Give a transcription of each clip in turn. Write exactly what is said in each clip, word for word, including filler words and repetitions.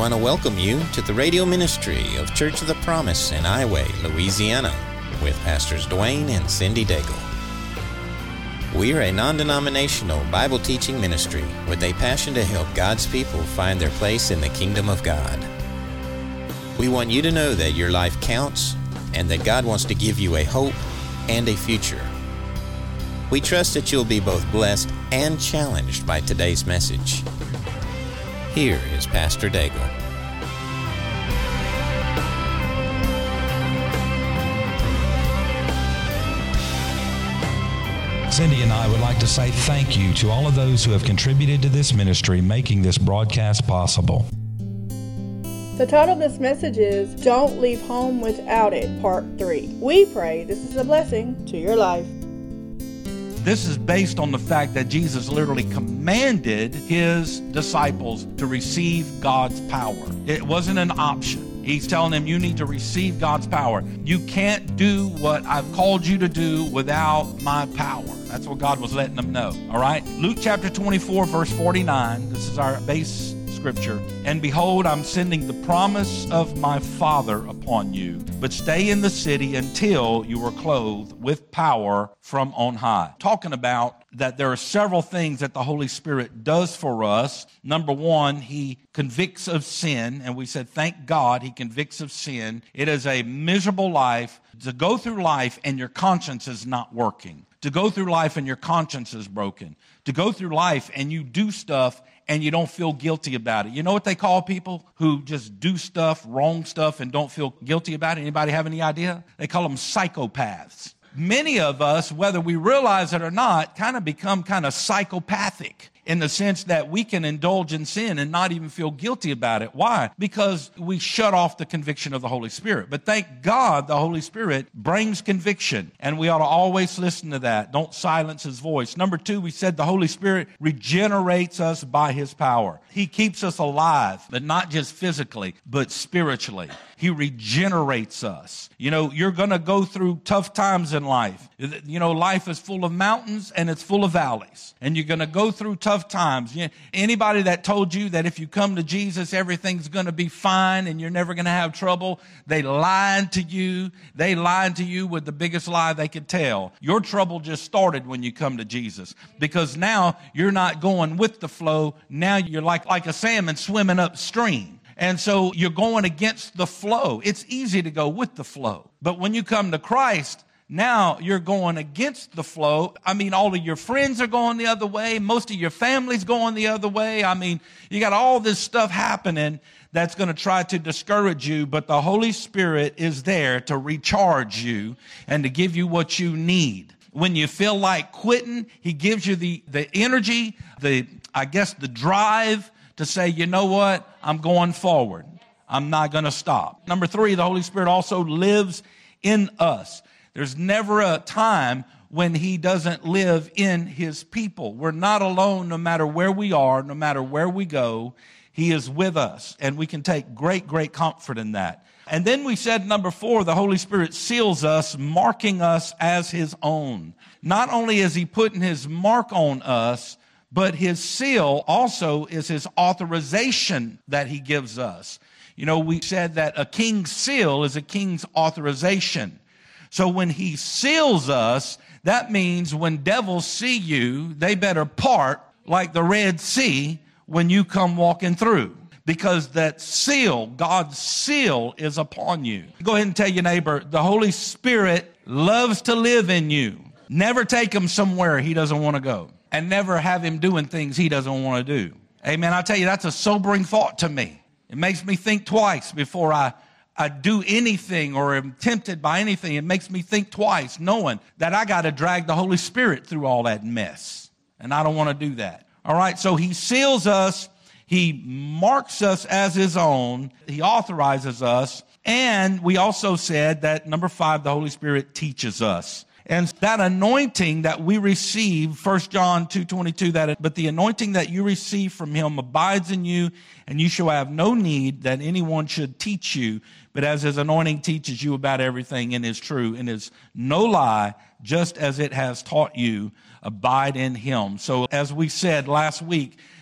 want to welcome you to the radio ministry of Church of the Promise in Highway, Louisiana, with Pastors Dwayne and Cindy Daigle. We are a non-denominational Bible teaching ministry with a passion to help God's people find their place in the kingdom of God. We want you to know that your life counts and that God wants to give you a hope and a future. We trust that you'll be both blessed and challenged by today's message. Here is Pastor Daigle. Cindy and I would like to say thank you to all of those who have contributed to this ministry, making this broadcast possible. The title of this message is Don't Leave Home Without It, Part three. We pray this is a blessing to your life. This is based on the fact that Jesus literally commanded his disciples to receive God's power. It wasn't an option. He's telling them, you need to receive God's power. You can't do what I've called you to do without my power. That's what God was letting them know, all right? Luke chapter twenty-four, verse forty-nine. This is our base scripture. And behold, I'm sending the promise of my Father upon you, but stay in the city until you are clothed with power from on high. Talking about that there are several things that the Holy Spirit does for us. Number one, he convicts of sin, and we said, thank God he convicts of sin. It is a miserable life to go through life and your conscience is not working. To go through life and your conscience is broken. To go through life and you do stuff and you don't feel guilty about it. You know what they call people who just do stuff, wrong stuff, and don't feel guilty about it? Anybody have any idea? They call them psychopaths. Many of us, whether we realize it or not, kind of become kind of psychopathic in the sense that we can indulge in sin and not even feel guilty about it. Why? Because we shut off the conviction of the Holy Spirit. But thank God the Holy Spirit brings conviction, and we ought to always listen to that. Don't silence his voice. Number two, we said the Holy Spirit regenerates us by his power. He keeps us alive, but not just physically, but spiritually. He regenerates us. You know, you're going to go through tough times in life. You know, life is full of mountains and it's full of valleys. And you're going to go through tough times. You know, anybody that told you that if you come to Jesus, everything's going to be fine and you're never going to have trouble, they lied to you. They lied to you with the biggest lie they could tell. Your trouble just started when you come to Jesus, because now you're not going with the flow. Now you're like, like a salmon swimming upstream. And so you're going against the flow. It's easy to go with the flow. But when you come to Christ, now you're going against the flow. I mean, all of your friends are going the other way. Most of your family's going the other way. I mean, you got all this stuff happening that's going to try to discourage you, but the Holy Spirit is there to recharge you and to give you what you need. When you feel like quitting, he gives you the, the energy, the, I guess, the drive to say, you know what, I'm going forward. I'm not going to stop. Number three, the Holy Spirit also lives in us. There's never a time when he doesn't live in his people. We're not alone no matter where we are, no matter where we go. He is with us, and we can take great, great comfort in that. And then we said, number four, the Holy Spirit seals us, marking us as his own. Not only is he putting his mark on us, but his seal also is his authorization that he gives us. You know, we said that a king's seal is a king's authorization. So when he seals us, that means when devils see you, they better part like the Red Sea when you come walking through. Because that seal, God's seal, is upon you. Go ahead and tell your neighbor, the Holy Spirit loves to live in you. Never take him somewhere he doesn't want to go. And never have him doing things he doesn't want to do. Amen. I tell you, that's a sobering thought to me. It makes me think twice before I, I do anything or am tempted by anything. It makes me think twice, knowing that I got to drag the Holy Spirit through all that mess. And I don't want to do that. All right, so he seals us. He marks us as his own. He authorizes us. And we also said that, number five, the Holy Spirit teaches us. And that anointing that we receive, First John two twenty-two, that but the anointing that you receive from him abides in you, and you shall have no need that anyone should teach you, but as his anointing teaches you about everything and is true and is no lie, just as it has taught you, abide in him. So as we said last week,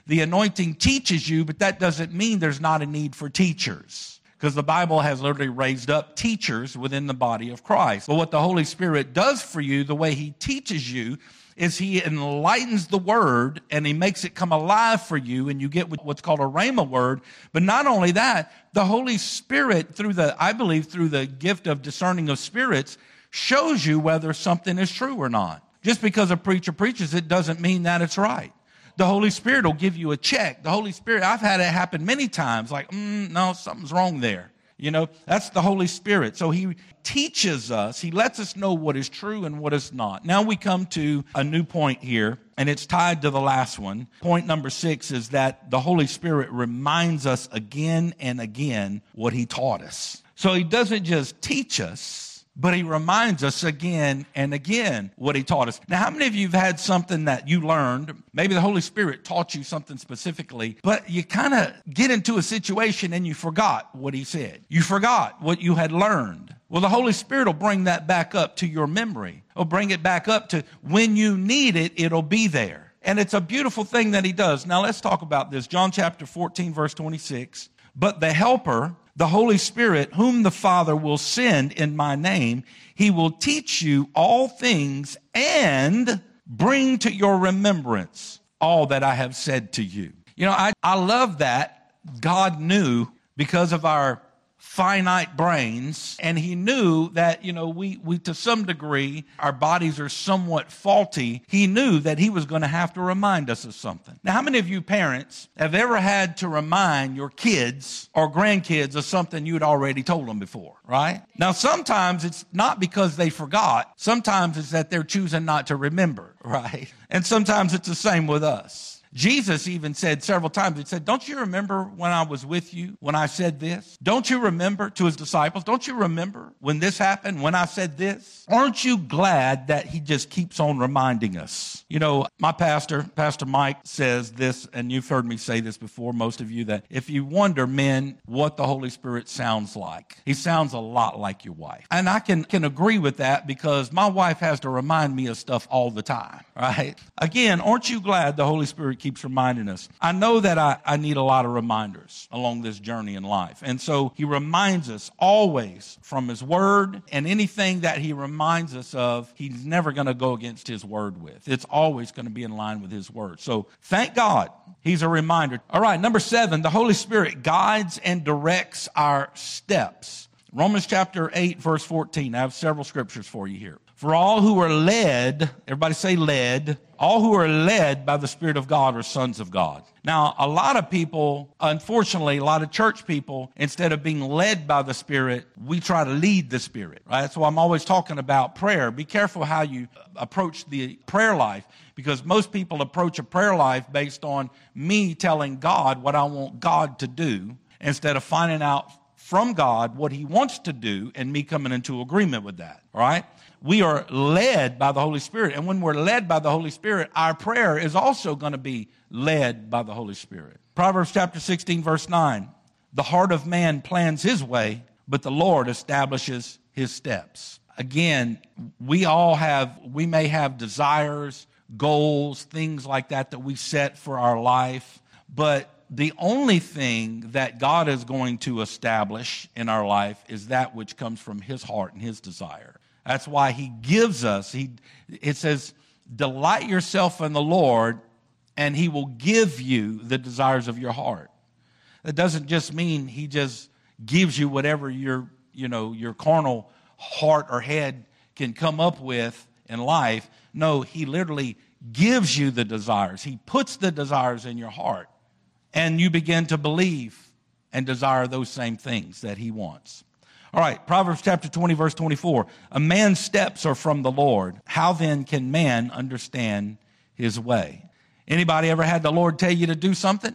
The anointing teaches you, but that doesn't mean there's not a need for teachers, because the Bible has literally raised up teachers within the body of Christ. But what the Holy Spirit does for you, the way he teaches you, is he enlightens the word and he makes it come alive for you, and you get what's called a rhema word. But not only that, the Holy Spirit, through the, I believe, through the gift of discerning of spirits, shows you whether something is true or not. Just because a preacher preaches it doesn't mean that it's right. The Holy Spirit will give you a check. The Holy Spirit, I've had it happen many times, like, mm, no, something's wrong there. You know, that's the Holy Spirit. So he teaches us, he lets us know what is true and what is not. Now we come to a new point here, and it's tied to the last one. Point number six is that the Holy Spirit reminds us again and again what he taught us. So he doesn't just teach us, but he reminds us again and again what he taught us. Now, how many of you have had something that you learned? Maybe the Holy Spirit taught you something specifically, but you kind of get into a situation and you forgot what he said. You forgot what you had learned. Well, the Holy Spirit will bring that back up to your memory. He'll bring it back up to when you need it, it'll be there. And it's a beautiful thing that he does. Now, let's talk about this. John chapter fourteen, verse twenty-six. But the Helper, the Holy Spirit, whom the Father will send in my name, he will teach you all things and bring to your remembrance all that I have said to you. You know, I, I love that God knew, because of our finite brains, and he knew that, you know, we, we to some degree, our bodies are somewhat faulty. He knew that he was going to have to remind us of something. Now, how many of you parents have ever had to remind your kids or grandkids of something you had already told them before, right? Now, sometimes it's not because they forgot. Sometimes it's that they're choosing not to remember, right? And sometimes it's the same with us. Jesus even said several times, he said, don't you remember when I was with you, when I said this? Don't you remember, to his disciples, don't you remember when this happened, when I said this? Aren't you glad that he just keeps on reminding us? You know, my pastor, Pastor Mike, says this, and you've heard me say this before, most of you, that if you wonder, men, what the Holy Spirit sounds like, he sounds a lot like your wife. And I can, can agree with that, because my wife has to remind me of stuff all the time, right? Again, aren't you glad the Holy Spirit keeps reminding us? I know that I, I need a lot of reminders along this journey in life. And so he reminds us always from his word, and anything that he reminds us of, he's never going to go against his word with. It's always going to be in line with his word. So thank God he's a reminder. All right, number seven, the Holy Spirit guides and directs our steps. Romans chapter eight, verse fourteen. I have several scriptures for you here. For all who are led, everybody say led, all who are led by the Spirit of God are sons of God. Now, a lot of people, unfortunately, a lot of church people, instead of being led by the Spirit, we try to lead the Spirit, right? That's why I'm always talking about prayer. Be careful how you approach the prayer life, because most people approach a prayer life based on me telling God what I want God to do, instead of finding out from God what he wants to do and me coming into agreement with that, all right? We are led by the Holy Spirit. And when we're led by the Holy Spirit, our prayer is also going to be led by the Holy Spirit. Proverbs chapter sixteen, verse nine. The heart of man plans his way, but the Lord establishes his steps. Again, we all have, we may have desires, goals, things like that that we set for our life, but the only thing that God is going to establish in our life is that which comes from his heart and his desire. That's why he gives us, he, it says, delight yourself in the Lord, and he will give you the desires of your heart. That doesn't just mean he just gives you whatever your, you know, your carnal heart or head can come up with in life. No, he literally gives you the desires. He puts the desires in your heart, and you begin to believe and desire those same things that he wants. All right, Proverbs chapter twenty, verse twenty-four. A man's steps are from the Lord. How then can man understand his way? Anybody ever had the Lord tell you to do something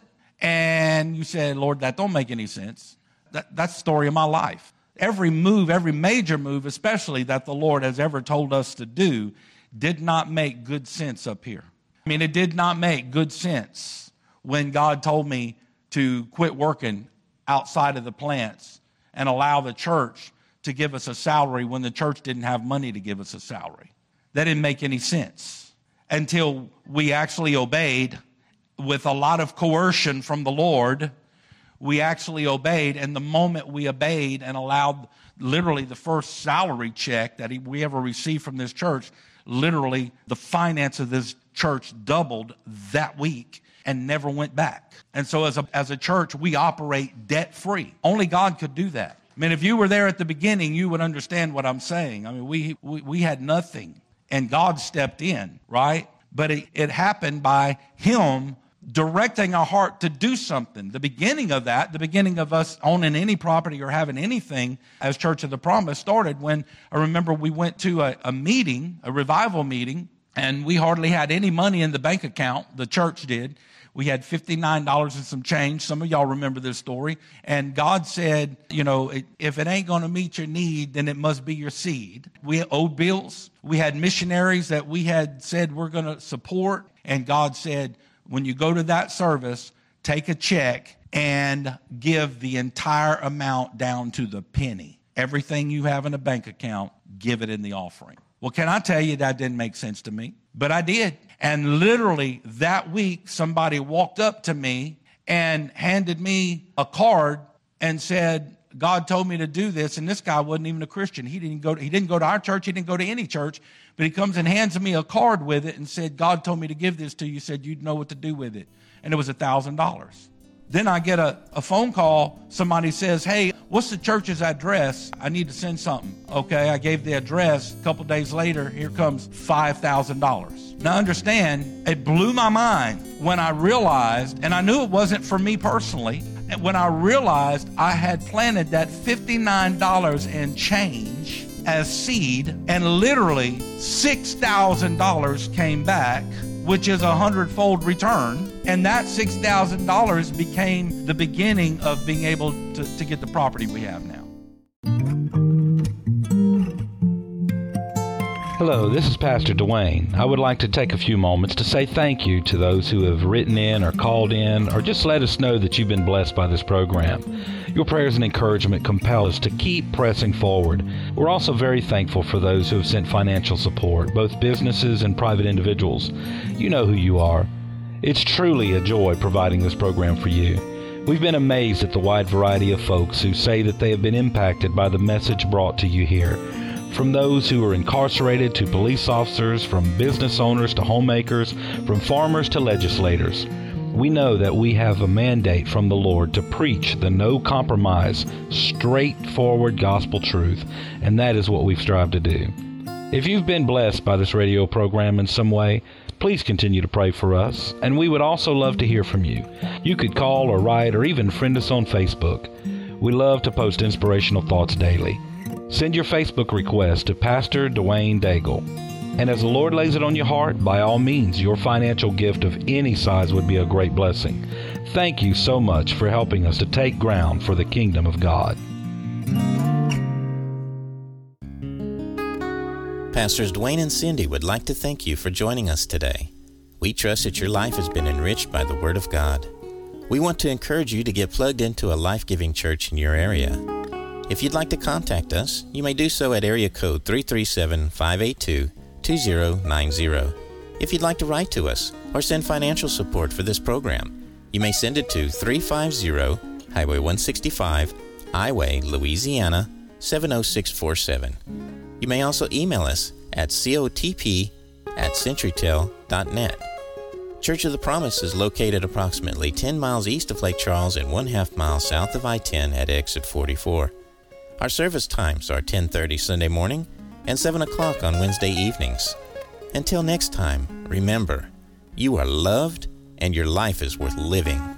and you said, Lord, that don't make any sense? That, that's the story of my life. Every move, every major move, especially that the Lord has ever told us to do, did not make good sense up here. I mean, it did not make good sense when God told me to quit working outside of the plants and allow the church to give us a salary when the church didn't have money to give us a salary. That didn't make any sense until we actually obeyed with a lot of coercion from the Lord, we actually obeyed. And the moment we obeyed and allowed literally the first salary check that we ever received from this church, literally the finance of this church doubled that week and never went back. And so as a, as a church, we operate debt-free. Only God could do that. I mean, if you were there at the beginning, you would understand what I'm saying. I mean, we we, we had nothing, and God stepped in, right? But it, it happened by Him directing our heart to do something. The beginning of that, the beginning of us owning any property or having anything as Church of the Promise started when I remember we went to a, a meeting, a revival meeting, and we hardly had any money in the bank account. The church did. We had fifty-nine dollars and some change. Some of y'all remember this story. And God said, you know, if it ain't going to meet your need, then it must be your seed. We owed bills. We had missionaries that we had said we're going to support. And God said, when you go to that service, take a check and give the entire amount down to the penny. Everything you have in a bank account, give it in the offering. Well, can I tell you that didn't make sense to me? But I did. And literally that week, somebody walked up to me and handed me a card and said, God told me to do this. And this guy wasn't even a Christian. He didn't go to, he didn't go to our church. He didn't go to any church. But he comes and hands me a card with it and said, God told me to give this to you. Said you'd know what to do with it. And it was a thousand dollars. Then I get a, a phone call. Somebody says, hey, what's the church's address? I need to send something. Okay, I gave the address. A couple days later, here comes five thousand dollars. Now understand, it blew my mind when I realized, and I knew it wasn't for me personally, when I realized I had planted that fifty-nine dollars and change as seed, and literally six thousand dollars came back, which is a hundredfold return. And that six thousand dollars became the beginning of being able to, to get the property we have now. Hello, this is Pastor Dwayne. I would like to take a few moments to say thank you to those who have written in or called in or just let us know that you've been blessed by this program. Your prayers and encouragement compel us to keep pressing forward. We're also very thankful for those who have sent financial support, both businesses and private individuals. You know who you are. It's truly a joy providing this program for you. We've been amazed at the wide variety of folks who say that they have been impacted by the message brought to you here. From those who are incarcerated to police officers, from business owners to homemakers, from farmers to legislators. We know that we have a mandate from the Lord to preach the no-compromise, straightforward gospel truth, and that is what we've strived to do. If you've been blessed by this radio program in some way, please continue to pray for us, and we would also love to hear from you. You could call or write or even friend us on Facebook. We love to post inspirational thoughts daily. Send your Facebook request to Pastor Dwayne Daigle. And as the Lord lays it on your heart, by all means, your financial gift of any size would be a great blessing. Thank you so much for helping us to take ground for the kingdom of God. Pastors Dwayne and Cindy would like to thank you for joining us today. We trust that your life has been enriched by the Word of God. We want to encourage you to get plugged into a life-giving church in your area. If you'd like to contact us, you may do so at area code three three seven, five eight two, two zero nine zero. If you'd like to write to us or send financial support for this program, you may send it to three fifty Highway one sixty-five, Highway, Louisiana, seven oh six four seven. You may also email us at cotp at centurytel dot net. Church of the Promise is located approximately ten miles east of Lake Charles and one half mile south of I ten at exit forty-four. Our service times are ten thirty Sunday morning and seven o'clock on Wednesday evenings. Until next time, remember, you are loved and your life is worth living.